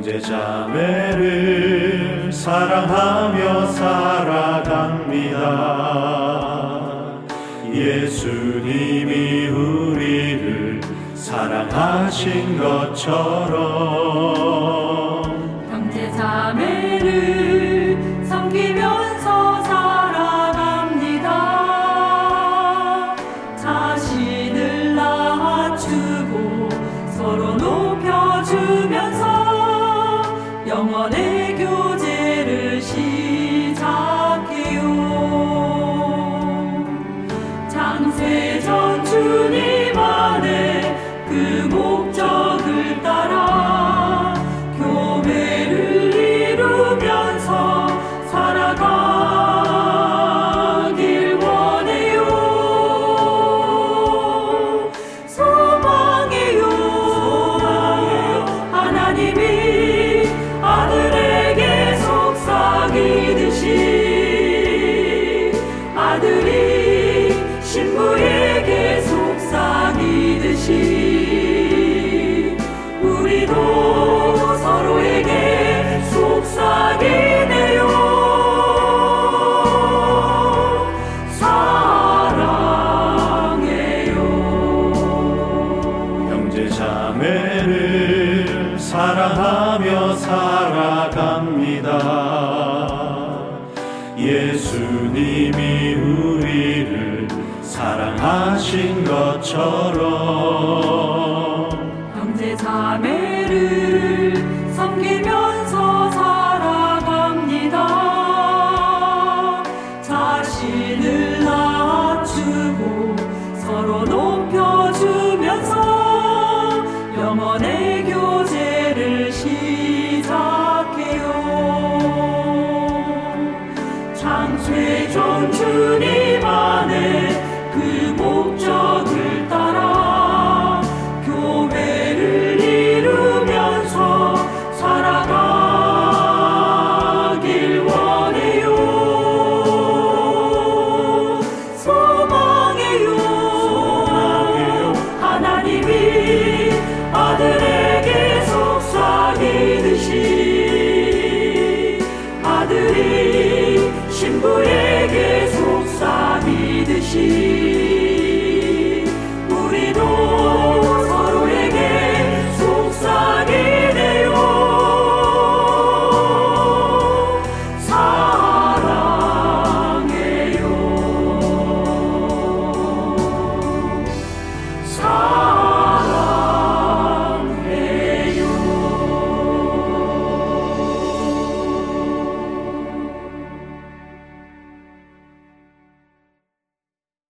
형제자매를 사랑하며 살아갑니다. 예수님이 우리를 사랑하신 것처럼 형제자매를 섬기면서 살아갑니다. 자신을 낮추고 서로 높여주면서 영원의 교제를 시작해요. 창세전 주님 안에 그 목적을 따라 교회를 이루면서 살아가길 원해요. 소망해요. 하나님이 아들에게 속삭이듯이 아들이 신부에게 속삭이듯이 우리도 서로에게 속삭이네요. 사랑해요. 형제자매를 사랑하며 살아갑니다. 예수님이 우리를 사랑하신 것처럼 형제자매를 섬기면서 살아갑니다. 자신을 낮추고 서로 높여주면서 영원의 교제를 시작해요. 창세전 주님 안에 그 목적을 따라 교회를 이루면서 살아가길 원해요. 소망해요. 하나님이 아들에게 속삭이듯이 아들이 신부에게 속삭이듯이